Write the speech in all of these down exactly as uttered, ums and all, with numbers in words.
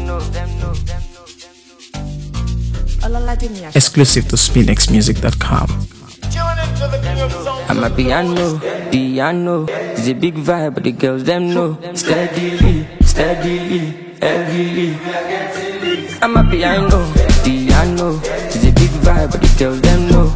Exclusive to spinx music dot com. I'm a piano, piano. It's a big vibe, but the girls them know. Steadily, steadily, heavily. I'm a piano, piano. It's a big vibe, but the girls them know.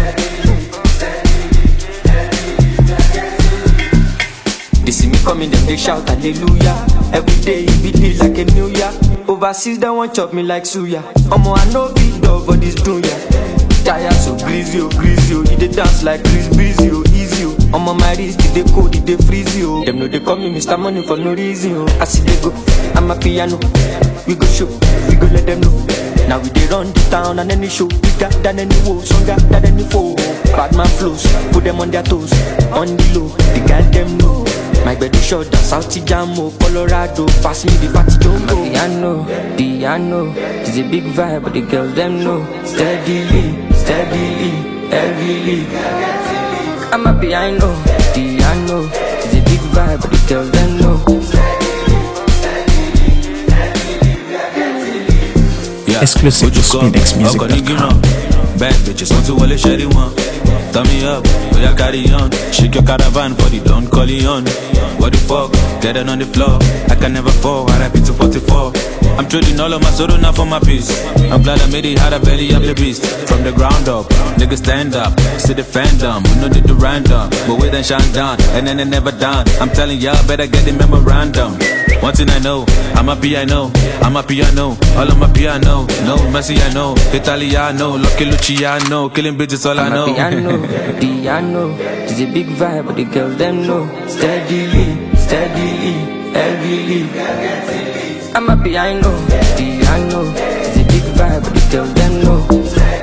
They see me coming, them they shout hallelujah. Every day it be lit like a new year. Overseas they want chop me like suya. Omo I know big dog but this dunya. Tired so greasy oh greasy oh. He dey dance like Chris Breezy oh easy oh. Omo my wrist they cold they dey freeze oh. Them know they call me Mister Money for no reason oh. I see they go, I'm a piano. We go show, we go let them know. Now we dey run the town and any show bigger than any woe, stronger than any foe. Bad man flows, put them on their toes. On the low, the girl them know. My bed is short down, South Jamo, Colorado. Pass me the fatty jumbo. I'm a piano, piano. It's a big vibe, but the girls them know. Steadily, steadily, heavily. I'm a piano, piano. It's a big vibe, but the girls them know. Yeah. Exclusive to spinx music dot com. Bad bitches want to wallet shady one. Turn me up, we are carry on. Shake your caravan for the Don Corleone. What the fuck, get it on the floor. I can never fall, I rap it to forty-four. I'm trading all of my sorrow now for my peace. I'm glad I made it, had a belly of the beast. From the ground up, niggas stand up. See the fandom, we know they do random. But we then shine down, and then they never done. I'm telling y'all, better get the memorandum. One thing I know, I'm a piano, I'm a piano, all of my piano. No, Messi I know, Italiano, Lucky Luciano, killing bitches all I know. I'm a piano, piano, it's a big vibe, but the girls them know. Steadily, steadily, heavily. I'm a piano, piano, it's a big vibe, but the girls them know.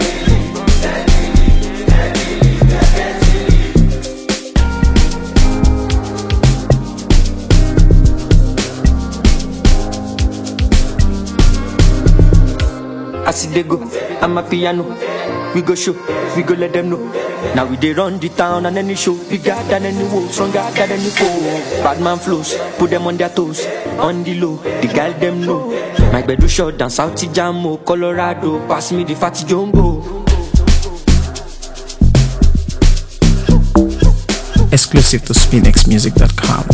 I see they go, I'm a piano. We go show, we go let them know. Now we dey run the town and any show bigger than any woe, stronger than any foe. Bad man flows, put them on their toes. On the low, the girl them know. My bed is short down, South Jamo, Colorado. Pass me the fatty jumbo. Exclusive to spinx music dot com.